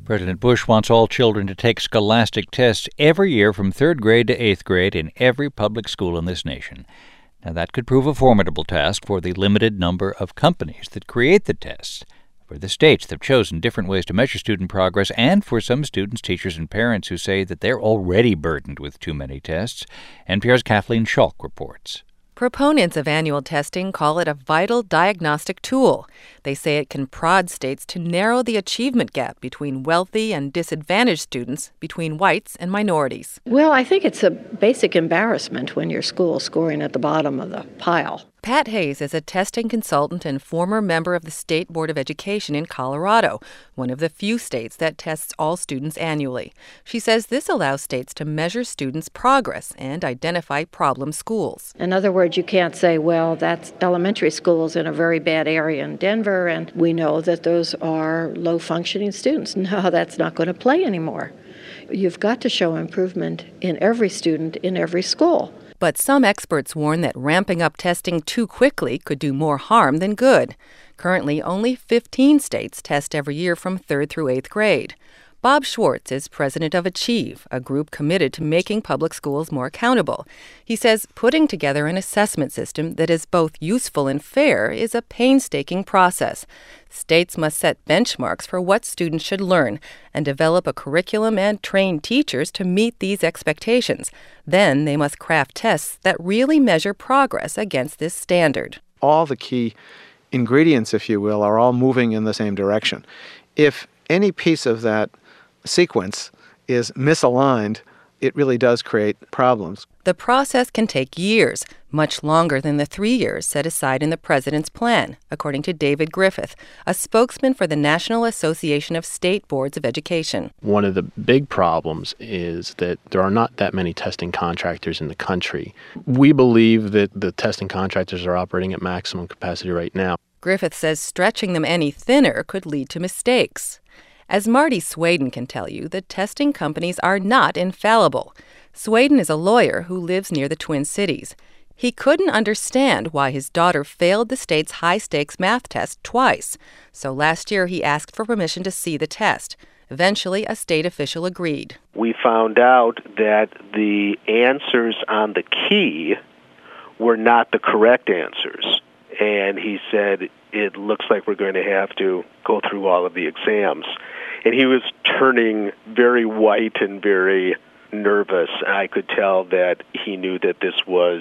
President Bush wants all children to take scholastic tests every year from 3rd grade to 8th grade in every public school in this nation. Now, that could prove a formidable task for the limited number of companies that create the tests, for the states that have chosen different ways to measure student progress, and for some students, teachers, and parents who say that they're already burdened with too many tests. NPR's Kathleen Schulk reports. Proponents of annual testing call it a vital diagnostic tool. They say it can prod states to narrow the achievement gap between wealthy and disadvantaged students, between whites and minorities. Well, I think it's a basic embarrassment when your school's scoring at the bottom of the pile. Pat Hayes is a testing consultant and former member of the State Board of Education in Colorado, one of the few states that tests all students annually. She says this allows states to measure students' progress and identify problem schools. In other words, you can't say, well, that's elementary schools in a very bad area in Denver, and we know that those are low-functioning students. No, that's not going to play anymore. You've got to show improvement in every student in every school. But some experts warn that ramping up testing too quickly could do more harm than good. Currently, only 15 states test every year from 3rd through 8th grade. Bob Schwartz is president of Achieve, a group committed to making public schools more accountable. He says putting together an assessment system that is both useful and fair is a painstaking process. States must set benchmarks for what students should learn and develop a curriculum and train teachers to meet these expectations. Then they must craft tests that really measure progress against this standard. All the key ingredients, if you will, are all moving in the same direction. If any piece of that sequence is misaligned, it really does create problems. The process can take years, much longer than the 3 years set aside in the president's plan, according to David Griffith, a spokesman for the National Association of State Boards of Education. One of the big problems is that there are not that many testing contractors in the country. We believe that the testing contractors are operating at maximum capacity right now. Griffith says stretching them any thinner could lead to mistakes. As Marty Swaden can tell you, the testing companies are not infallible. Swaden is a lawyer who lives near the Twin Cities. He couldn't understand why his daughter failed the state's high-stakes math test twice. So last year he asked for permission to see the test. Eventually, a state official agreed. We found out that the answers on the key were not the correct answers. And he said, it looks like we're going to have to go through all of the exams. And he was turning very white and very nervous. I could tell that he knew that this was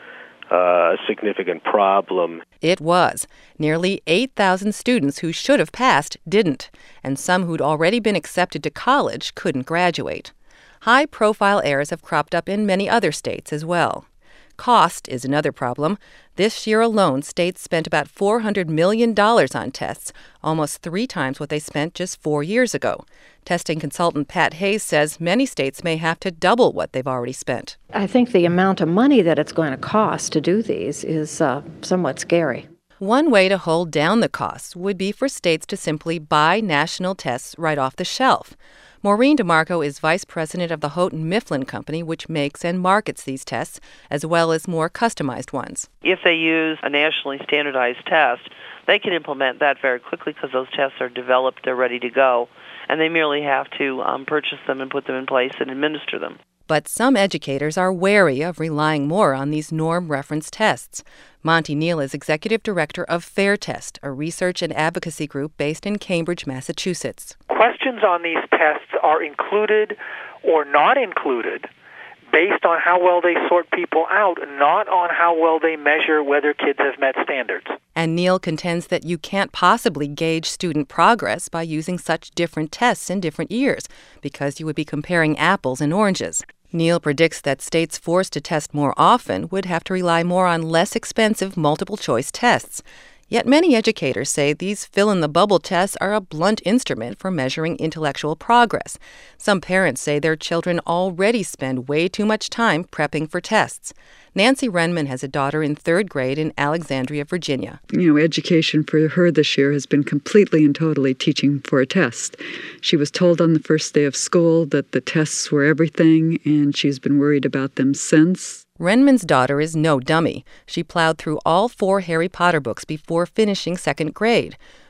a significant problem. It was. Nearly 8,000 students who should have passed didn't, and some who'd already been accepted to college couldn't graduate. High-profile errors have cropped up in many other states as well. Cost is another problem. This year alone, states spent about $400 million on tests, almost 3 times what they spent just 4 years ago. Testing consultant Pat Hayes says many states may have to double what they've already spent. I think the amount of money that it's going to cost to do these is somewhat scary. One way to hold down the costs would be for states to simply buy national tests right off the shelf. Maureen DeMarco is vice president of the Houghton Mifflin Company, which makes and markets these tests, as well as more customized ones. If they use a nationally standardized test, they can implement that very quickly because those tests are developed, they're ready to go, and they merely have to purchase them and put them in place and administer them. But some educators are wary of relying more on these norm-reference tests. Monty Neal is executive director of FAIR Test, a research and advocacy group based in Cambridge, Massachusetts. Questions on these tests are included or not included based on how well they sort people out, not on how well they measure whether kids have met standards. And Neal contends that you can't possibly gauge student progress by using such different tests in different years, because you would be comparing apples and oranges. Neal predicts that states forced to test more often would have to rely more on less expensive multiple-choice tests. Yet many educators say these fill-in-the-bubble tests are a blunt instrument for measuring intellectual progress. Some parents say their children already spend way too much time prepping for tests. Nancy Renman has a daughter in 3rd grade in Alexandria, Virginia. Education for her this year has been completely and totally teaching for a test. She was told on the first day of school that the tests were everything, and she's been worried about them since. Renman's daughter is no dummy. She plowed through all 4 Harry Potter books before finishing 2nd grade.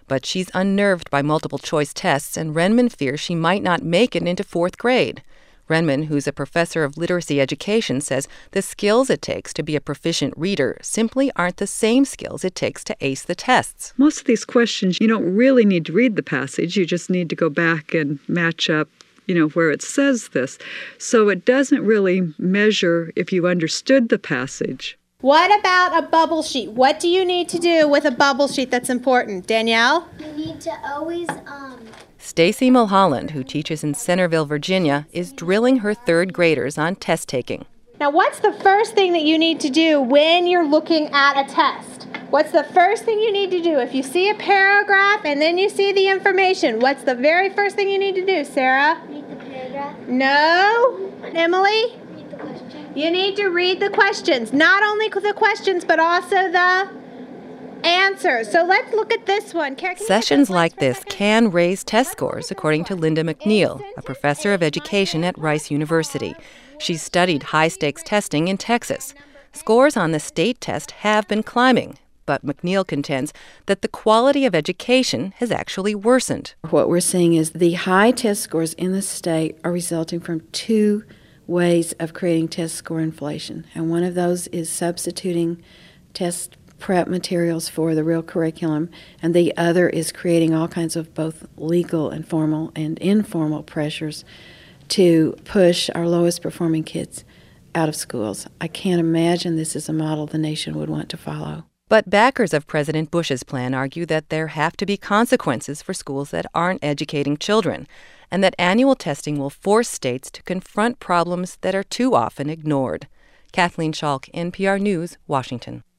But she's unnerved by multiple choice tests, and Renman fears she might not make it into 4th grade. Renman, who's a professor of literacy education, says the skills it takes to be a proficient reader simply aren't the same skills it takes to ace the tests. Most of these questions, you don't really need to read the passage. You just need to go back and match up, where it says this. So it doesn't really measure if you understood the passage. What about a bubble sheet? What do you need to do with a bubble sheet that's important? Danielle? You need to always, Stacy Mulholland, who teaches in Centerville, Virginia, is drilling her 3rd graders on test taking. Now, what's the first thing that you need to do when you're looking at a test? What's the first thing you need to do? If you see a paragraph and then you see the information, what's the very first thing you need to do, Sarah? Read the paragraph. No. Emily? Read the question. You need to read the questions. Not only the questions, but also the answers. So let's look at this one. Sessions like this can raise test scores, according to Linda McNeil, a professor of education at Rice University. She's studied high-stakes testing in Texas. Scores on the state test have been climbing, but McNeil contends that the quality of education has actually worsened. What we're seeing is the high test scores in the state are resulting from 2 ways of creating test score inflation. And one of those is substituting test prep materials for the real curriculum, and the other is creating all kinds of both legal and formal and informal pressures to push our lowest performing kids out of schools. I can't imagine this is a model the nation would want to follow. But backers of President Bush's plan argue that there have to be consequences for schools that aren't educating children, and that annual testing will force states to confront problems that are too often ignored. Kathleen Schalk, NPR News, Washington.